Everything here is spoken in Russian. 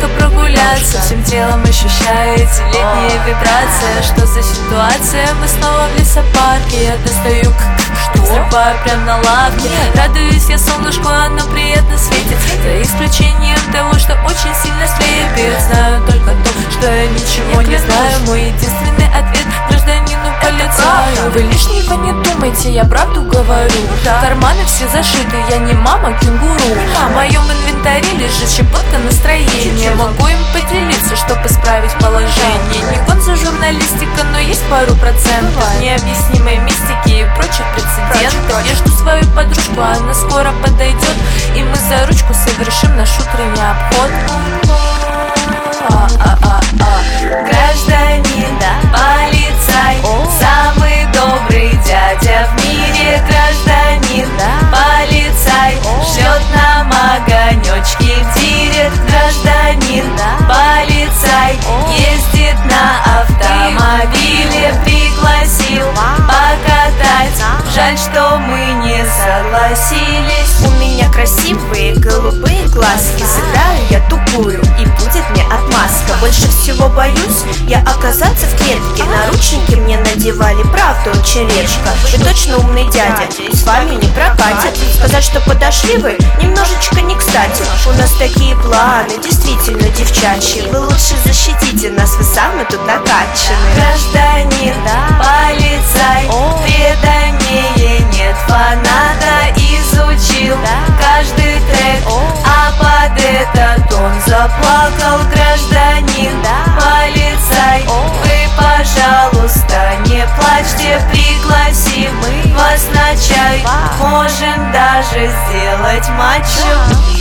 немножко прогуляться. Всем телом ощущаю эти летние вибрации. Что за ситуация? Мы снова в лесопарке. Я достаю засыпаю прям на лавке. Радуюсь я солнышку, оно приятно светит, за исключением того, что очень сильно слепит. Знаю только то, что я ничего не знаю. Мой единственный ответ гражданину полицаю: вы лишнего не думайте, я правду говорю. Карманы все зашиты, я не мама кенгуру. В моем инвентаре лежит щепотка настроения. Могу им поделиться, чтобы исправить положение. Не гонза журналистика, но есть пару процентов необъяснимой мистики и прочих прецедентов. Я жду свою подружку, она скоро подойдет, и мы за ручку совершим наш утренний обход. Гражданин, полицай, самый добрый дядя в мире. Гражданин, полицай, шлет нам огонечки в директ. Гражданин, полицай, ездит на автомобиле, пригласил покатать. Жаль, что мы не согласились. У меня красивые голубые глазки, сыграю я тупую, и будет мне отмазка. Больше всего боюсь я оказаться в клетке. Наручники мне надевали, правда, очень редко. Вы точно умный дядя, с вами не прокатит. Сказать, что подошли вы, немножечко не кстати. У нас такие планы, действительно девчачьи. Вы лучше защитите нас, вы сами тут накачаны. Гражданин, полицай, преданнее нет фаната. Изучил каждый трек, а под этот он заплакал. Гражданин, полицай, вы, пожалуйста, не плачьте. Пригласим вас на чай, можем даже сделать матчу.